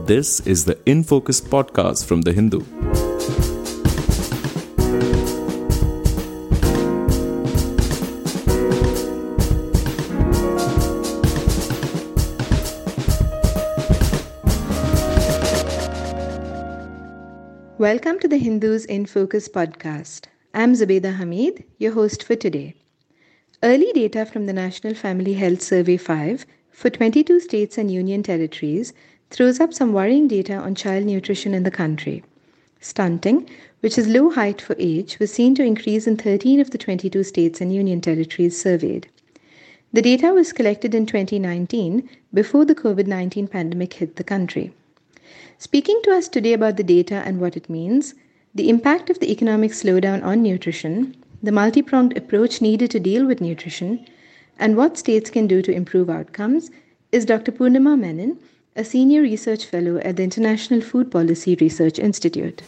This is the In Focus podcast from The Hindu. Welcome to the Hindus in Focus podcast. I'm Zubaida Hamid, your host for today. Early data from the National Family Health Survey 5 for 22 states and union territories throws up some worrying data on child nutrition in the country. Stunting, which is low height for age, was seen to increase in 13 of the 22 states and union territories surveyed. The data was collected in 2019 before the COVID-19 pandemic hit the country. Speaking to us today about the data and what it means, the impact of the economic slowdown on nutrition, the multi-pronged approach needed to deal with nutrition, and what states can do to improve outcomes, is Dr. Purnima Menon, a senior research fellow at the International Food Policy Research Institute.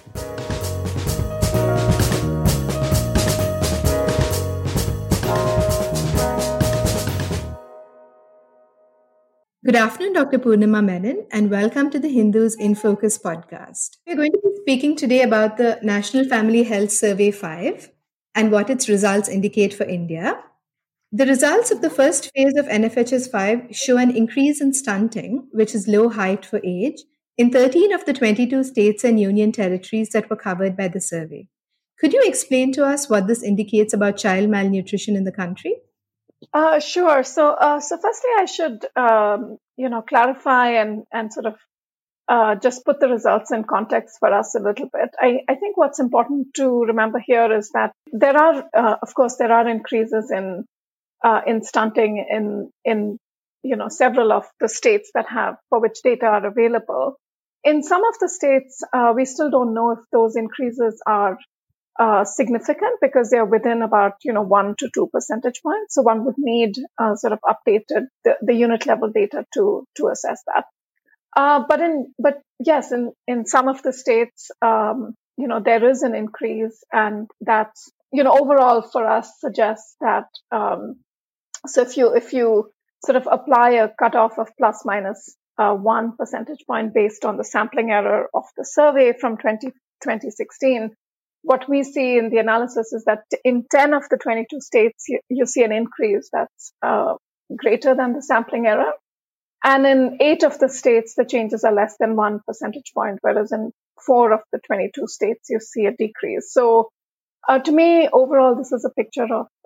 Good afternoon, Dr. Purnima Menon, and welcome to the Hindus in Focus podcast. We're going to be speaking today about the National Family Health Survey 5 and what its results indicate for India. The results of the first phase of NFHS 5 show an increase in stunting, which is low height for age, in 13 of the 22 states and union territories that were covered by the survey. Could you explain to us what this indicates about child malnutrition in the country? Sure. So firstly, I should, clarify and sort of just put the results in context for us a little bit. I think what's important to remember here is that there are increases in stunting in several of the states for which data are available. In some of the states, we still don't know if those increases are significant because they are within about 1 to 2 percentage points. So one would need sort of updated the unit level data to assess that. But yes, in some of the states, there is an increase, and that's overall for us suggests that so if you sort of apply a cutoff of plus minus 1 percentage point based on the sampling error of the survey from 2016. What we see in the analysis is that in 10 of the 22 states, you see an increase that's greater than the sampling error. And in 8 of the states, the changes are less than 1 percentage point, whereas in 4 of the 22 states, you see a decrease. So to me, overall, this is a picture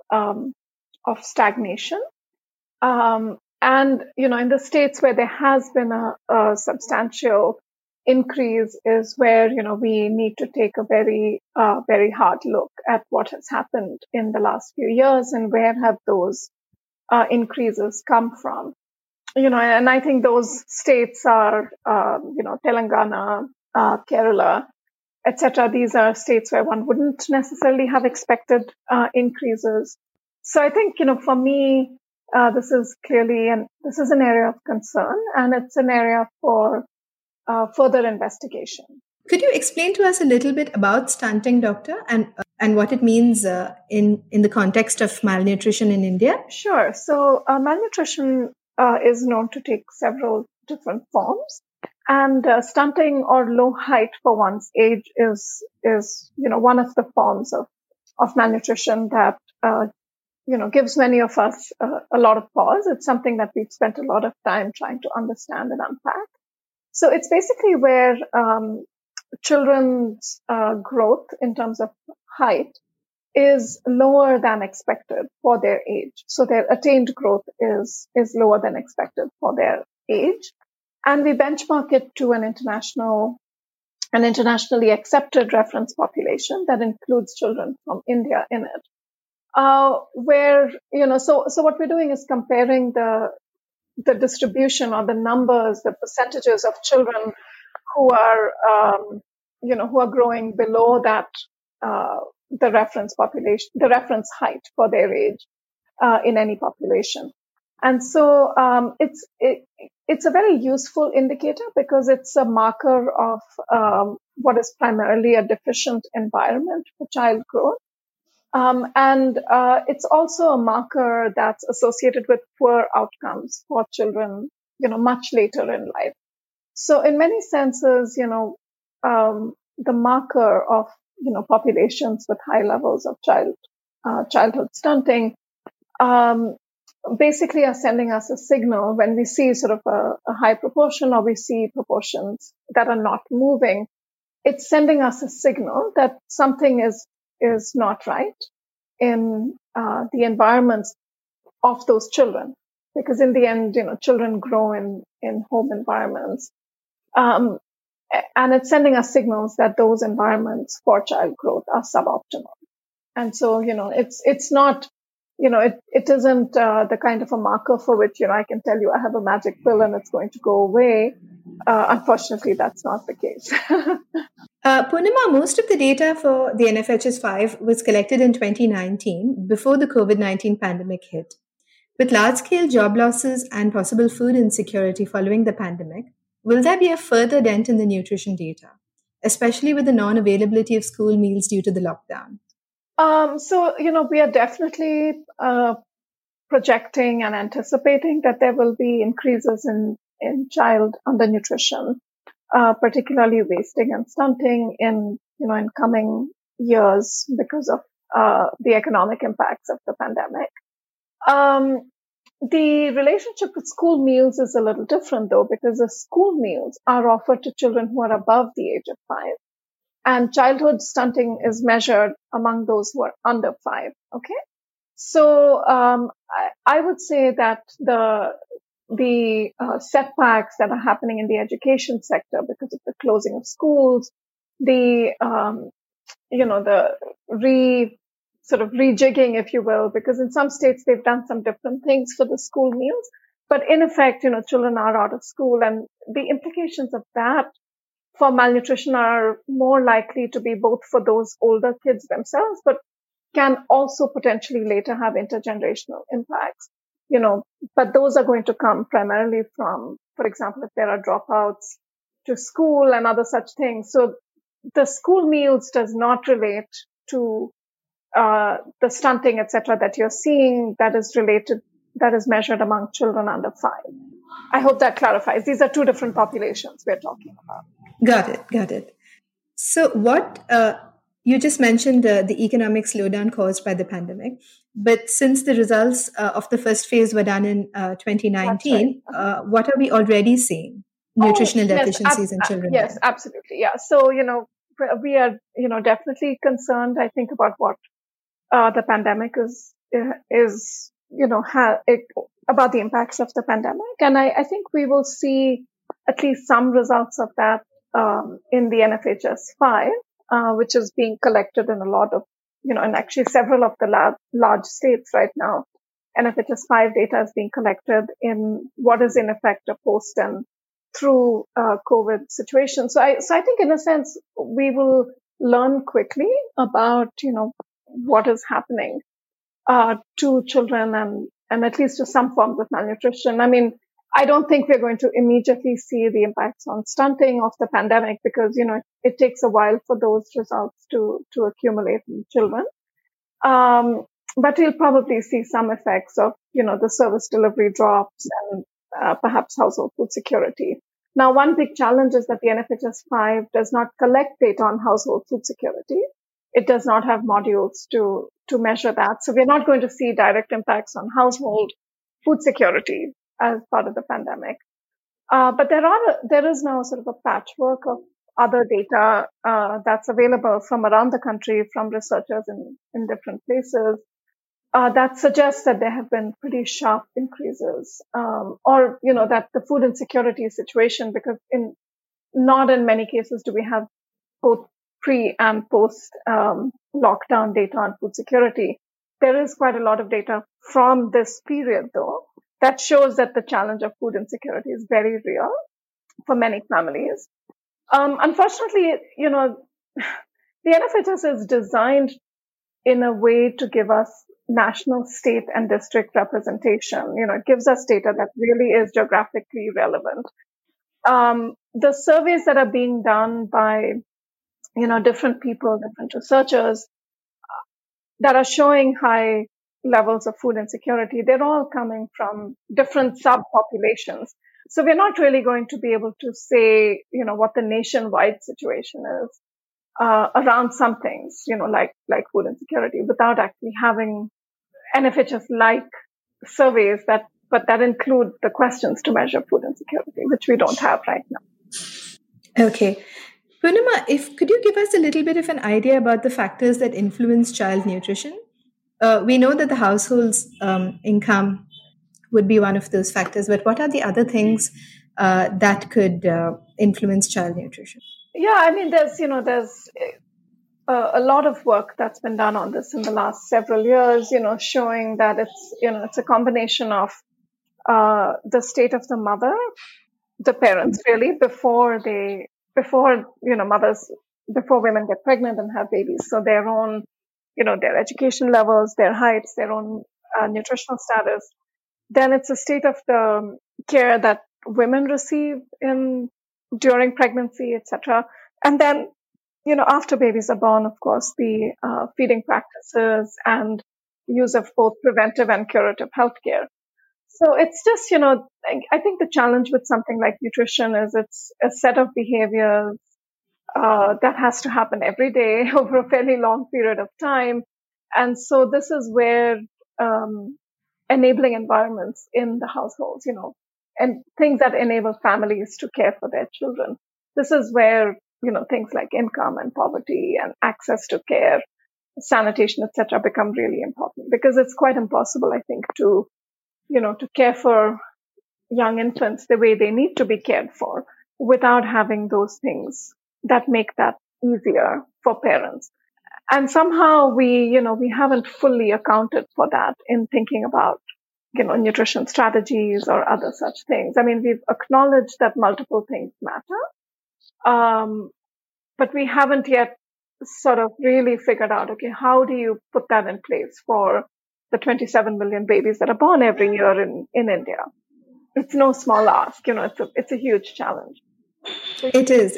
of stagnation. And, in the states where there has been a substantial increase is where, we need to take a very, very hard look at what has happened in the last few years and where have those increases come from. And I think those states are, Telangana, Kerala, etc. These are states where one wouldn't necessarily have expected increases. So I think, for me, this is an area of concern, and it's an area for further investigation. Could you explain to us a little bit about stunting, doctor, and what it means in the context of malnutrition in India? Sure. So malnutrition is known to take several different forms, and stunting or low height for one's age is one of the forms of malnutrition that gives many of us a lot of pause. It's something that we've spent a lot of time trying to understand and unpack. So it's basically where children's growth in terms of height is lower than expected for their age. So their attained growth is lower than expected for their age. And we benchmark it to an internationally accepted reference population that includes children from India in it. So what we're doing is comparing the distribution or the numbers, the percentages of children who are growing below that, the reference population, the reference height for their age, in any population. And so, it's a very useful indicator because it's a marker of, what is primarily a deficient environment for child growth. And it's also a marker that's associated with poor outcomes for children, much later in life. So in many senses, the marker of, populations with high levels of childhood stunting, basically are sending us a signal when we see sort of a high proportion, or we see proportions that are not moving. It's sending us a signal that something is not right in the environments of those children, because in the end, children grow in home environments, and it's sending us signals that those environments for child growth are suboptimal. And so, it's not, it isn't the kind of a marker for which, I can tell you I have a magic pill and it's going to go away. Unfortunately, that's not the case. Poonima, most of the data for the NFHS 5 was collected in 2019, before the COVID-19 pandemic hit. With large-scale job losses and possible food insecurity following the pandemic, will there be a further dent in the nutrition data, especially with the non-availability of school meals due to the lockdown? So, we are definitely projecting and anticipating that there will be increases in child undernutrition, particularly wasting and stunting in coming years because of the economic impacts of the pandemic. The relationship with school meals is a little different, though, because the school meals are offered to children who are above the age of 5. And childhood stunting is measured among those who are under 5. Okay. So, I would say that the setbacks that are happening in the education sector because of the closing of schools, the sort of rejigging, if you will, because in some states they've done some different things for the school meals, but in effect, children are out of school, and the implications of that for malnutrition are more likely to be both for those older kids themselves, but can also potentially later have intergenerational impacts, but those are going to come primarily from, for example, if there are dropouts to school and other such things. So the school meals does not relate to the stunting, etc., that you're seeing that is measured among children under 5. I hope that clarifies. These are two different populations we're talking about. Got it. So what you just mentioned the economic slowdown caused by the pandemic, but since the results of the first phase were done in 2019, right. What are we already seeing? Nutritional deficiencies in children? Yes, absolutely. Yeah. So, we are, definitely concerned, I think, about what the pandemic is about the impacts of the pandemic. And I think we will see at least some results of that in the NFHS 5, which is being collected in a lot of, and actually several of the large states right now. NFHS 5 data is being collected in what is in effect a post and through COVID situation. So I think in a sense, we will learn quickly about, what is happening to children and at least to some forms of malnutrition. I mean, I don't think we're going to immediately see the impacts on stunting of the pandemic because, it takes a while for those results to accumulate in children. But we'll probably see some effects of, the service delivery drops and perhaps household food security. Now, one big challenge is that the NFHS 5 does not collect data on household food security. It does not have modules to measure that. So we're not going to see direct impacts on household food security as part of the pandemic. But there is now sort of a patchwork of other data that's available from around the country from researchers in different places that suggests that there have been pretty sharp increases, or that the food insecurity situation, because not in many cases do we have both pre and post lockdown data on food security. There is quite a lot of data from this period, though, that shows that the challenge of food insecurity is very real for many families. Unfortunately, the NFHS is designed in a way to give us national, state, and district representation. It gives us data that really is geographically relevant. The surveys that are being done by different people, different researchers that are showing high levels of food insecurity, they're all coming from different subpopulations. So we're not really going to be able to say, what the nationwide situation is around some things, like food insecurity, without actually having NFHS-like surveys that include the questions to measure food insecurity, which we don't have right now. Okay. Purnima, could you give us a little bit of an idea about the factors that influence child nutrition? We know that the household's income would be one of those factors, but what are the other things that could influence child nutrition? Yeah, I mean, there's a lot of work that's been done on this in the last several years, showing that it's a combination of the state of the mother, the parents really, before women get pregnant and have babies. So their own, their education levels, their heights, their own nutritional status. Then it's a state of the care that women receive during pregnancy, etc. And then, after babies are born, of course, the feeding practices and use of both preventive and curative healthcare. So it's just, I think the challenge with something like nutrition is it's a set of behaviors that has to happen every day over a fairly long period of time. And so this is where enabling environments in the households, and things that enable families to care for their children. This is where, things like income and poverty and access to care, sanitation, etc., become really important, because it's quite impossible, I think, to care for young infants the way they need to be cared for without having those things that make that easier for parents. And somehow we haven't fully accounted for that in thinking about, nutrition strategies or other such things. I mean, we've acknowledged that multiple things matter, but we haven't yet sort of really figured out, okay, how do you put that in place for the 27 million babies that are born every year in India? It's no small ask, it's a huge challenge. It is.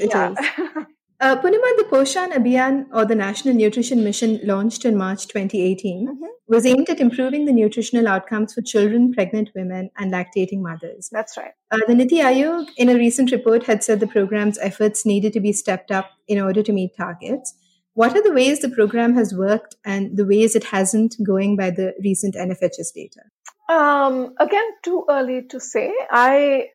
Purnima, the Poshan Abhiyan, or the National Nutrition Mission, launched in March 2018, was aimed at improving the nutritional outcomes for children, pregnant women, and lactating mothers. That's right. The Niti Aayog, in a recent report, had said the program's efforts needed to be stepped up in order to meet targets. What are the ways the program has worked and the ways it hasn't, going by the recent NFHS data? Again, too early to say. I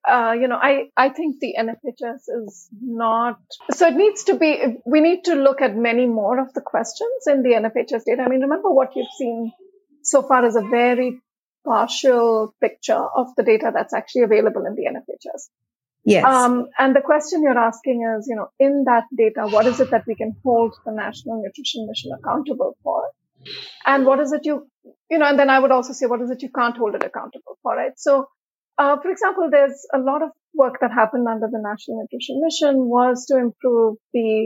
think the NFHS is not, so it needs to be, we need to look at many more of the questions in the NFHS data. I mean, remember what you've seen so far is a very partial picture of the data that's actually available in the NFHS. Yes. And the question you're asking is, in that data, what is it that we can hold the National Nutrition Mission accountable for? And what is it and then I would also say, what is it you can't hold it accountable for, right? So, for example, there's a lot of work that happened under the National Nutrition Mission was to improve the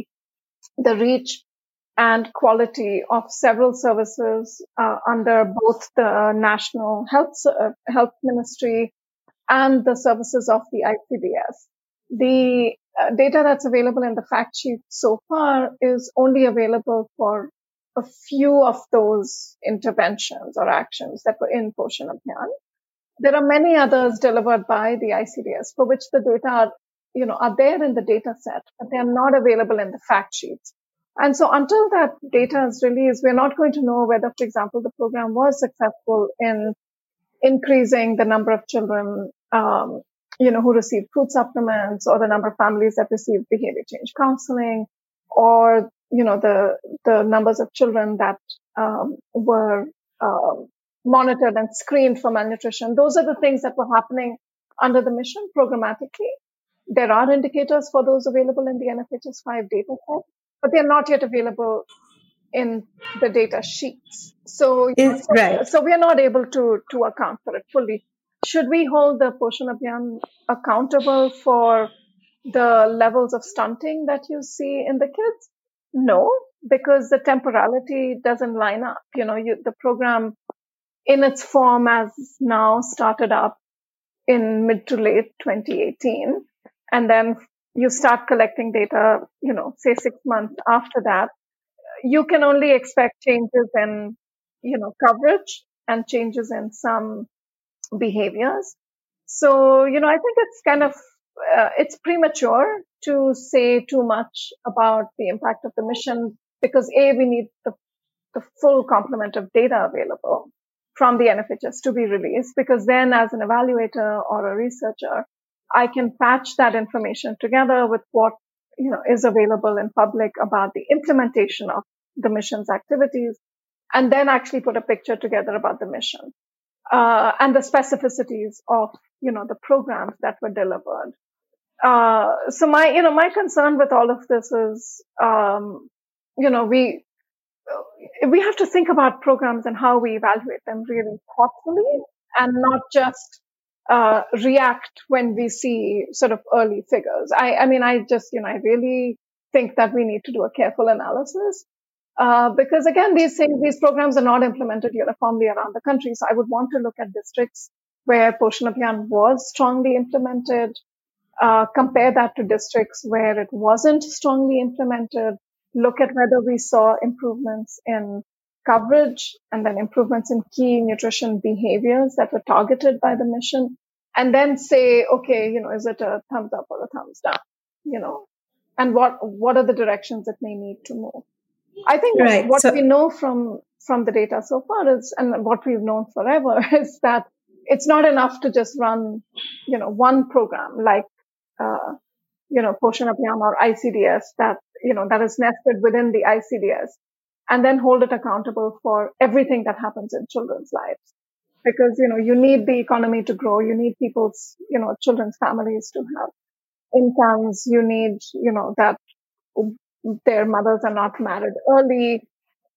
reach and quality of several services under both the National Health Ministry and the services of the ICDS. The data that's available in the fact sheet so far is only available for a few of those interventions or actions that were in Poshan Abhiyan. There are many others delivered by the ICDS for which the data are there in the data set, but they are not available in the fact sheets. And so until that data is released, we're not going to know whether, for example, the program was successful in increasing the number of children, who receive food supplements, or the number of families that receive behavior change counseling, or the numbers of children that were monitored and screened for malnutrition. Those are the things that were happening under the mission programmatically. There are indicators for those available in the NFHS 5 data set, but they're not yet available in the data sheets. So we are not able to account for it fully. Should we hold the Poshan Abhiyan accountable for the levels of stunting that you see in the kids? No, because the temporality doesn't line up. The program in its form as now started up in mid to late 2018. And then you start collecting data, say 6 months after that. You can only expect changes in, coverage and changes in some behaviors. So, I think it's kind of, it's premature to say too much about the impact of the mission because we need the full complement of data available from the NFHS to be released, because then as an evaluator or a researcher, I can patch that information together with what, is available in public about the implementation of the mission's activities, and then actually put a picture together about the mission, and the specificities of, the programs that were delivered. So my concern with all of this is, we have to think about programs and how we evaluate them really thoughtfully and not just react when we see sort of early figures. I mean, I really think that we need to do a careful analysis because again, these programs are not implemented uniformly around the country. So I would want to look at districts where Poshan Abhiyan was strongly implemented, compare that to districts where it wasn't strongly implemented, look at whether we saw improvements in coverage and then improvements in key nutrition behaviors that were targeted by the mission, and then say, okay, is it a thumbs up or a thumbs down, and what are the directions it may need to move. I think what we know from the data so far is, and what we've known forever, is that it's not enough to just run, one program like, Poshan Abhiyan or ICDS that is nested within the ICDS, and then hold it accountable for everything that happens in children's lives. Because, you need the economy to grow. You need people's, children's families to have incomes. You need, that their mothers are not married early.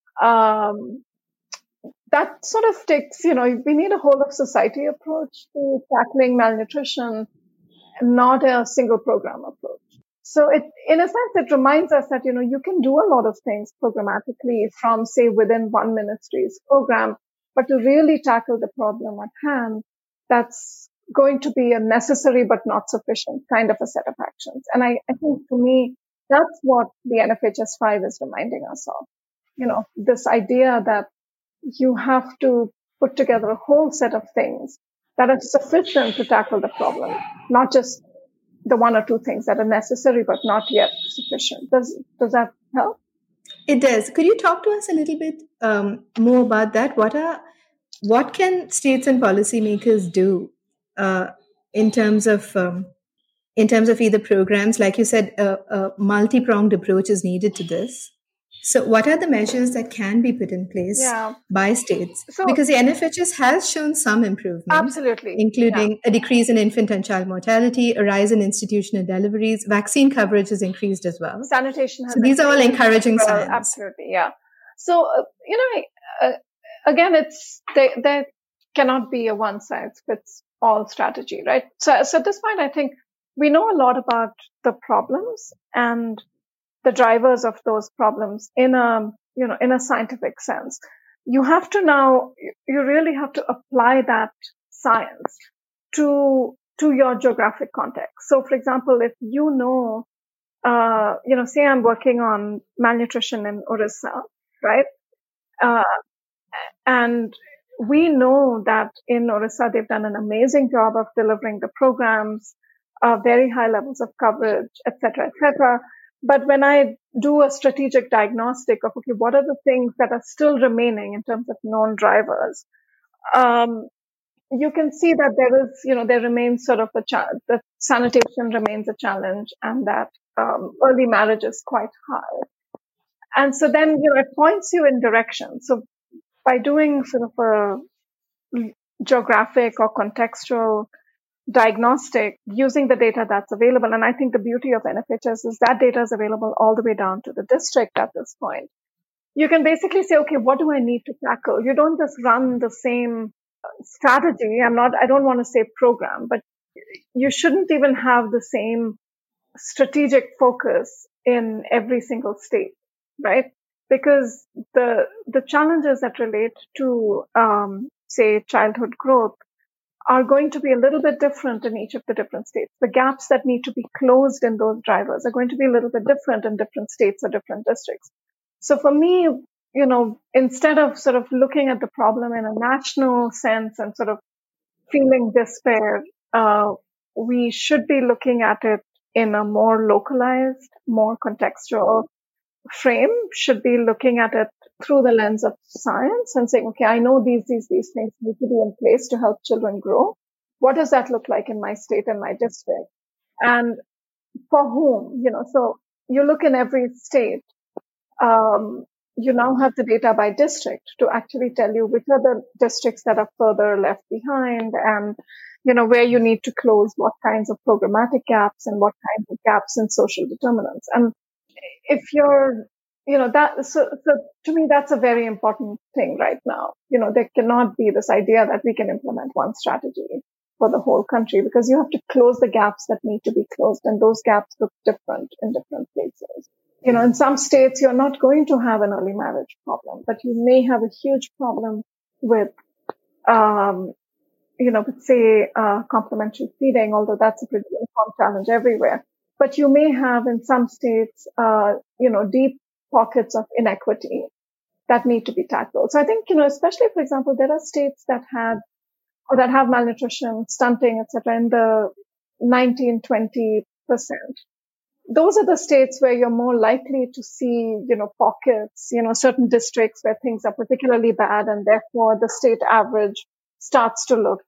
That sort of takes, we need a whole of society approach to tackling malnutrition, not a single program approach. So in a sense, it reminds us that, you can do a lot of things programmatically from, say, within one ministry's program, but to really tackle the problem at hand, that's going to be a necessary but not sufficient kind of a set of actions. And I think for me, that's what the NFHS 5 is reminding us of. This idea that you have to put together a whole set of things that are sufficient to tackle the problem, not just the one or two things that are necessary but not yet sufficient. Does that help? It does. Could you talk to us a little bit more about that? What can states and policymakers do in terms of either programs? Like you said, a multi-pronged approach is needed to this. So what are the measures that can be put in place by states? Because the NFHS has shown some improvement. Absolutely. Including a decrease in infant and child mortality, a rise in institutional deliveries, vaccine coverage has increased as well. Sanitation has these are all encouraging signs. Absolutely, yeah. So, again, there cannot be a one-size-fits-all strategy, right? So at this point, I think we know a lot about the problems and the drivers of those problems in a scientific sense. You really have to apply that science to your geographic context. So, for example, if say I'm working on malnutrition in Orissa, right? And we know that in Orissa, they've done an amazing job of delivering the programs, very high levels of coverage, et cetera, et cetera. But when I do a strategic diagnostic of, okay, what are the things that are still remaining in terms of known drivers, you can see that there remains sort of that sanitation remains a challenge, and that early marriage is quite high. And so then, it points you in direction. So by doing sort of a geographic or contextual diagnostic using the data that's available. And I think the beauty of NFHS is that data is available all the way down to the district at this point. You can basically say, okay, what do I need to tackle? You don't just run the same strategy. I don't want to say program, but you shouldn't even have the same strategic focus in every single state, right? Because the challenges that relate to, say, childhood growth are going to be a little bit different in each of the different states. The gaps that need to be closed in those drivers are going to be a little bit different in different states or different districts. So for me, instead of sort of looking at the problem in a national sense and sort of feeling despair, we should be looking at it in a more localized, more contextual frame, should be looking at it through the lens of science and saying, okay, I know these things need to be in place to help children grow. What does that look like in my state and my district? And for whom, so you look in every state, you now have the data by district to actually tell you which are the districts that are further left behind and, where you need to close what kinds of programmatic gaps and what kinds of gaps in social determinants. And if you're, so to me, that's a very important thing right now. There cannot be this idea that we can implement one strategy for the whole country because you have to close the gaps that need to be closed. And those gaps look different in different places. In some states, you're not going to have an early marriage problem, but you may have a huge problem with, say, complementary feeding, although that's a pretty uniform challenge everywhere. But you may have in some states, deep pockets of inequity that need to be tackled. So I think, especially, for example, there are states that have malnutrition, stunting, etc., in the 19-20%. Those are the states where you're more likely to see, pockets, certain districts where things are particularly bad, and therefore the state average starts to look,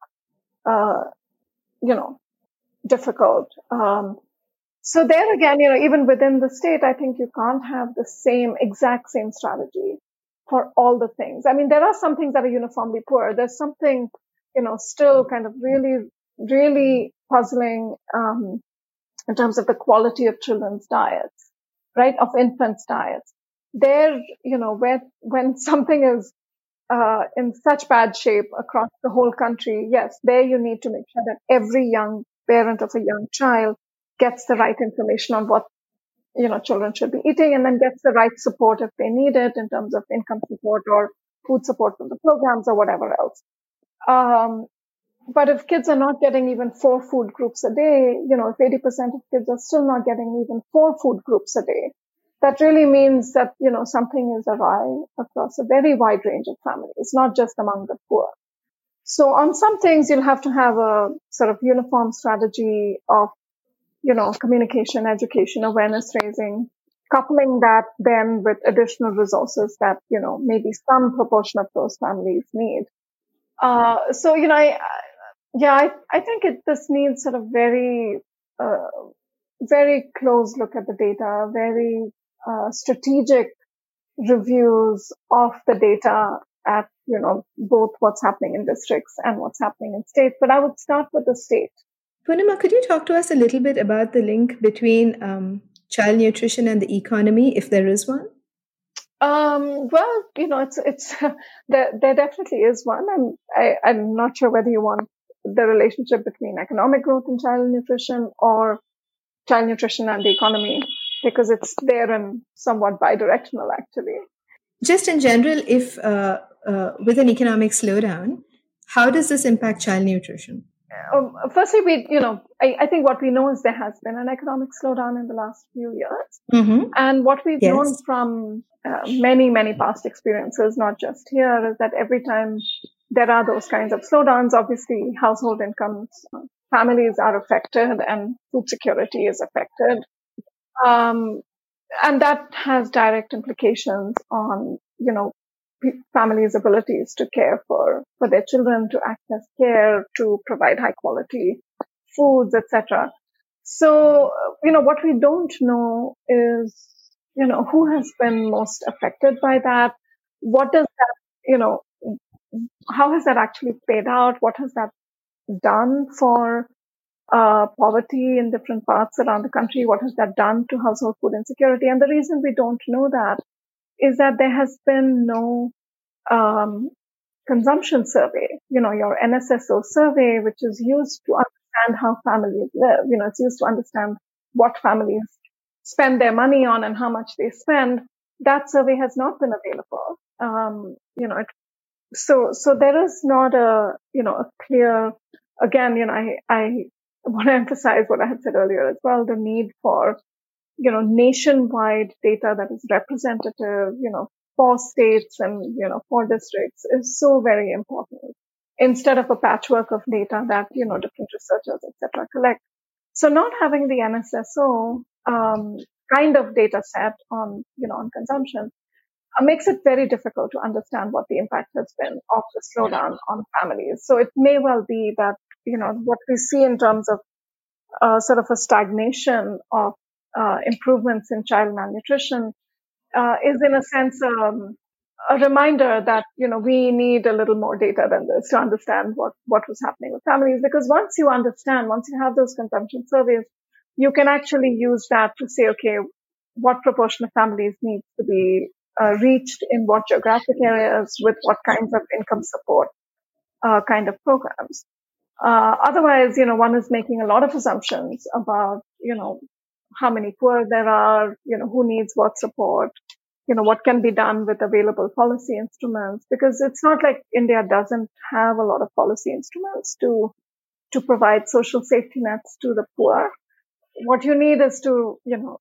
difficult. So there again, even within the state, I think you can't have the exact same strategy for all the things. I mean, there are some things that are uniformly poor. There's something, still kind of really, really puzzling, in terms of the quality of children's diets, right? Of infants' diets. There, when something is, in such bad shape across the whole country, yes, there you need to make sure that every young parent of a young child gets the right information on what, children should be eating and then gets the right support if they need it in terms of income support or food support from the programs or whatever else. But if kids are not getting even 4 food groups a day, if 80% of kids are still not getting even 4 food groups a day, that really means that, something is awry across a very wide range of families, not just among the poor. So on some things, you'll have to have a sort of uniform strategy of, communication, education, awareness raising, coupling that then with additional resources that, maybe some proportion of those families need. So, I think this needs sort of very, very close look at the data, very strategic reviews of the data at, both what's happening in districts and what's happening in states. But I would start with the state. Poonima, could you talk to us a little bit about the link between child nutrition and the economy, if there is one? Well, it's there definitely is one, and I'm not sure whether you want the relationship between economic growth and child nutrition or child nutrition and the economy, because it's there and somewhat bidirectional, actually. Just in general, if with an economic slowdown, how does this impact child nutrition? Firstly, I think what we know is there has been an economic slowdown in the last few years. Mm-hmm. And what we've known from many, many past experiences, not just here, is that every time there are those kinds of slowdowns, obviously household incomes, families are affected and food security is affected. And that has direct implications on, families' abilities to care for their children, to access care, to provide high quality foods, etc. So, what we don't know is, who has been most affected by that? What does that, how has that actually played out? What has that done for poverty in different parts around the country? What has that done to household food insecurity? And the reason we don't know that is that there has been no consumption survey, your NSSO survey, which is used to understand how families live. It's used to understand what families spend their money on and how much they spend. That survey has not been available. So there is not a clear, again, I want to emphasize what I had said earlier as well, the need for, nationwide data that is representative, for states and, for districts is so very important instead of a patchwork of data that, different researchers, etc., collect. So not having the NSSO kind of data set on consumption makes it very difficult to understand what the impact has been of the slowdown on families. So it may well be that, what we see in terms of sort of a stagnation of improvements in child malnutrition is in a sense a reminder that, we need a little more data than this to understand what was happening with families. Because once you have those consumption surveys, you can actually use that to say, okay, what proportion of families needs to be reached in what geographic areas with what kinds of income support kind of programs. Otherwise, one is making a lot of assumptions about, how many poor there are, who needs what support, what can be done with available policy instruments, because it's not like India doesn't have a lot of policy instruments to provide social safety nets to the poor. What you need is to,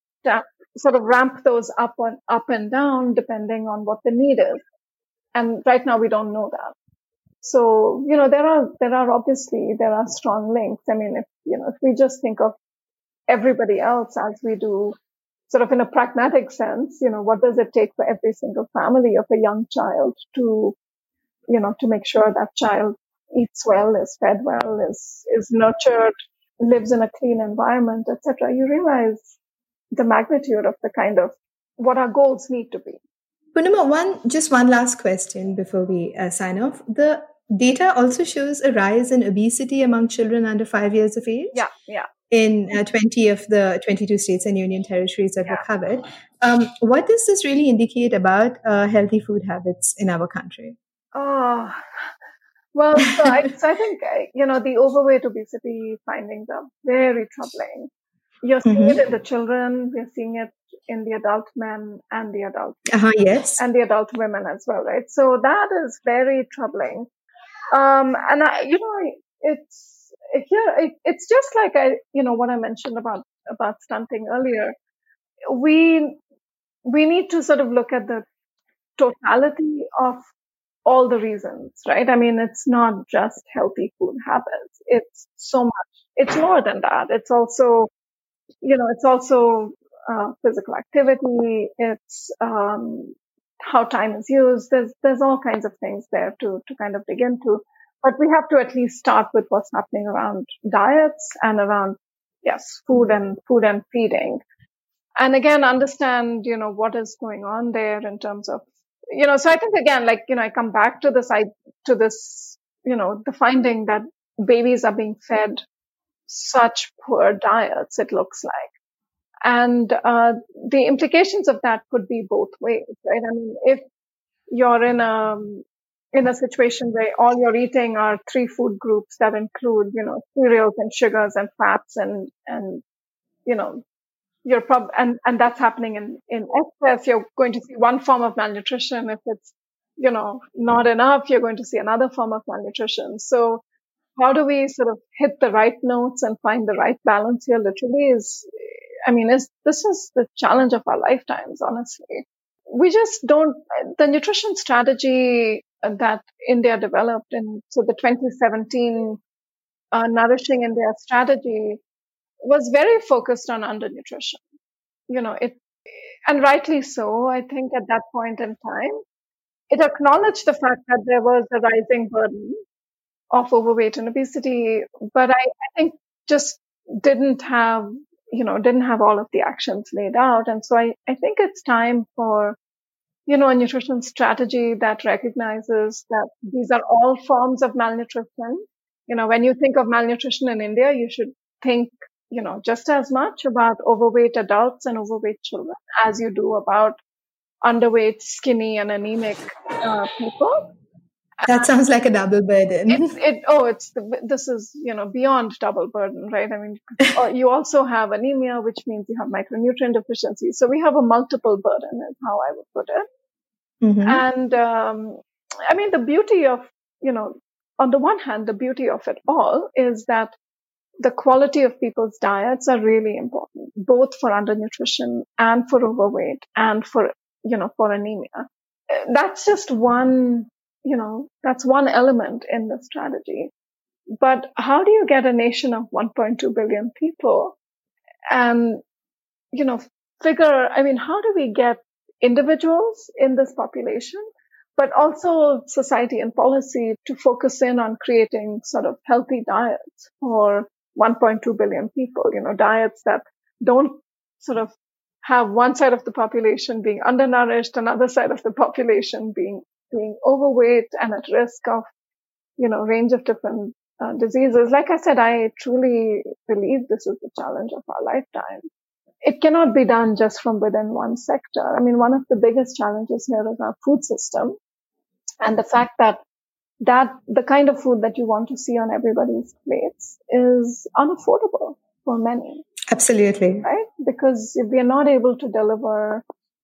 sort of ramp those up and down depending on what the need is. And right now we don't know that. So, there are obviously strong links. I mean, if we just think of everybody else as we do, sort of in a pragmatic sense, what does it take for every single family of a young child to make sure that child eats well, is fed well, is nurtured, lives in a clean environment, etc. You realize the magnitude of the kind of what our goals need to be. Poornima, just one last question before we sign off. The data also shows a rise in obesity among children under 5 years of age. Yeah. In 20 of the 22 states and union territories that were covered. What does this really indicate about healthy food habits in our country? Oh, well, so I think, the overweight obesity findings are very troubling. You're seeing it in the children, we're seeing it in the adult men and the adult yes, and the adult women as well, right? So that is very troubling. And it's just like what I mentioned about stunting earlier. We need to sort of look at the totality of all the reasons, right? I mean, it's not just healthy food habits. It's so much. It's more than that. It's also, physical activity. It's how time is used. There's all kinds of things there to kind of dig into. But we have to at least start with what's happening around diets and around, food and feeding. And again, understand, what is going on there in terms of, so I think again, I come back to this, the finding that babies are being fed such poor diets, it looks like. And the implications of that could be both ways, right? I mean, if you're in a situation where all you're eating are 3 food groups that include, cereals and sugars and fats and you're and that's happening in excess, you're going to see one form of malnutrition. If it's, not enough, you're going to see another form of malnutrition. So how do we sort of hit the right notes and find the right balance here literally this is the challenge of our lifetimes, honestly. We just don't, the nutrition strategy that India developed, and so the 2017 Nourishing India strategy was very focused on undernutrition. And rightly so. I think at that point in time, it acknowledged the fact that there was a rising burden of overweight and obesity, but I think just didn't have all of the actions laid out. And so I think it's time for, a nutrition strategy that recognizes that these are all forms of malnutrition. When you think of malnutrition in India, you should think, just as much about overweight adults and overweight children as you do about underweight, skinny, and anemic people. That sounds like a double burden. This is, beyond double burden, right? I mean, you also have anemia, which means you have micronutrient deficiency. So we have a multiple burden is how I would put it. And, the beauty of, on the one hand, the beauty of it all is that the quality of people's diets are really important, both for undernutrition and for overweight and for anemia. That's just one that's one element in the strategy. But how do you get a nation of 1.2 billion people and, how do we get individuals in this population, but also society and policy to focus in on creating sort of healthy diets for 1.2 billion people, diets that don't sort of have one side of the population being undernourished, another side of the population being overweight and at risk of, range of different diseases. Like I said, I truly believe this is the challenge of our lifetime. It cannot be done just from within one sector. I mean, one of the biggest challenges here is our food system and the fact that the kind of food that you want to see on everybody's plates is unaffordable for many. Absolutely. Right? Because if we are not able to deliver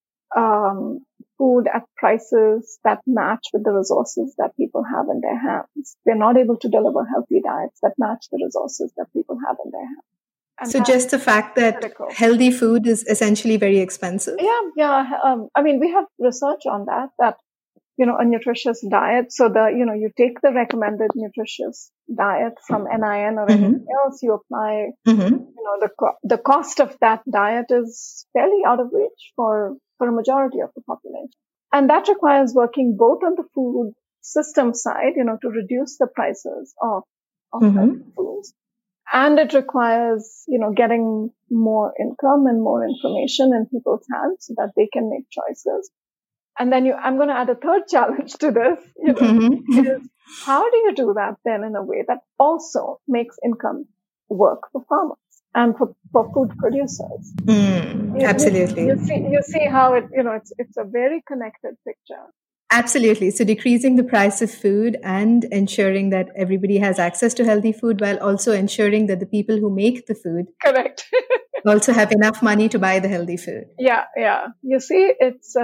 food at prices that match with the resources that people have in their hands, we're not able to deliver healthy diets that match the resources that people have in their hands. And so just the fact that critical. Healthy food is essentially very expensive. Yeah. We have research on that, a nutritious diet. So you take the recommended nutritious diet from NIN or anything else, you apply, the cost of that diet is fairly out of reach for a majority of the population. And that requires working both on the food system side, to reduce the prices of healthy foods. And it requires, getting more income and more information in people's hands so that they can make choices. And then I'm going to add a third challenge to this, is how do you do that then in a way that also makes income work for farmers and for food producers? Absolutely. You see how it's a very connected picture. Absolutely. So decreasing the price of food and ensuring that everybody has access to healthy food while also ensuring that the people who make the food correct also have enough money to buy the healthy food. Yeah. You see, it's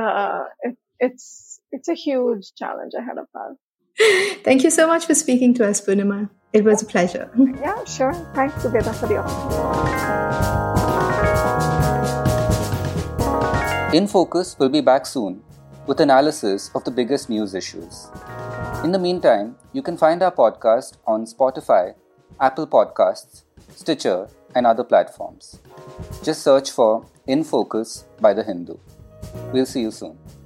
a huge challenge ahead of us. Thank you so much for speaking to us, Poornima. It was a pleasure. Yeah, sure. Thanks, Zubeda, for the opportunity. In Focus will be back soon with analysis of the biggest news issues. In the meantime, you can find our podcast on Spotify, Apple Podcasts, Stitcher, and other platforms. Just search for In Focus by The Hindu. We'll see you soon.